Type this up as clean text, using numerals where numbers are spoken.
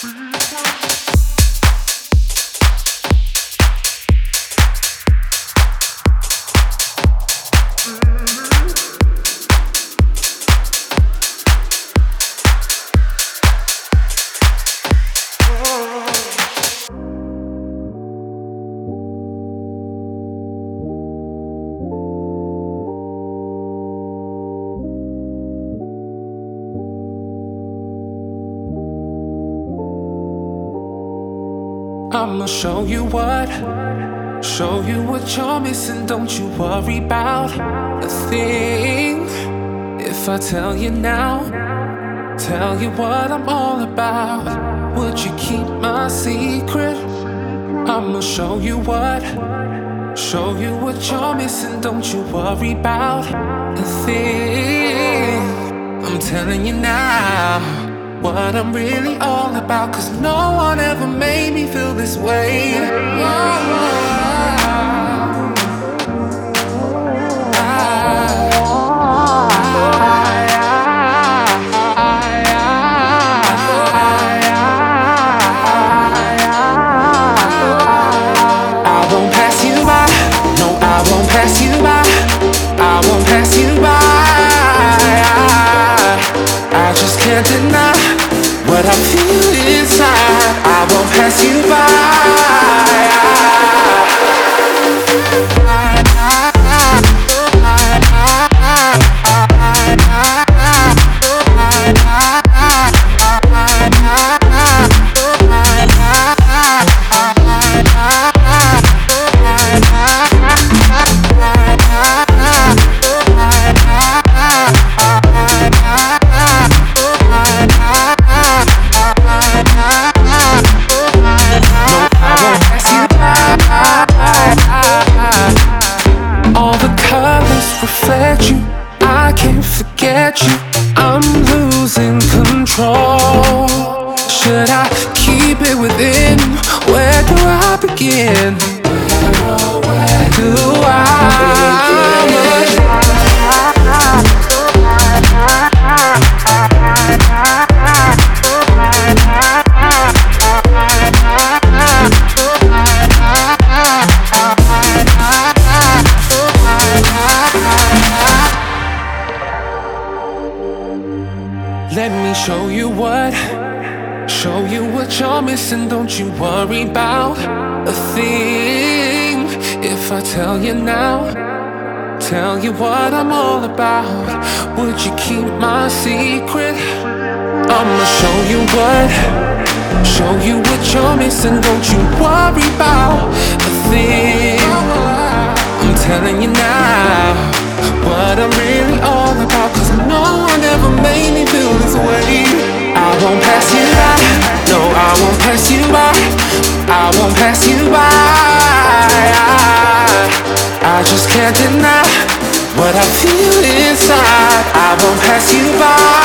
I'ma show you what you're missing. Don't you worry about a thing. If I tell you now, tell you what I'm all about, would you keep my secret? I'ma show you what you're missing. Don't you worry about a thing. I'm telling you now what I'm really all about, 'cause no one ever made me feel this way. I won't pass you by. No, I won't pass you by. I won't pass you by. I just can't deny what I feel inside. I won't pass you by. Reflect you, I can't forget you. I'm losing control. Should I keep it within? Where do I begin? Where do Let me show you what you're missing. Don't you worry about a thing. If I tell you now, tell you what I'm all about, would you keep my secret? I'ma show you what you're missing. Don't you worry about a thing. I'm telling you now what I'm really all about, 'cause no one ever made me feel this way. I won't pass you by. No, I won't pass you by. I won't pass you by. I just can't deny what I feel inside. I won't pass you by.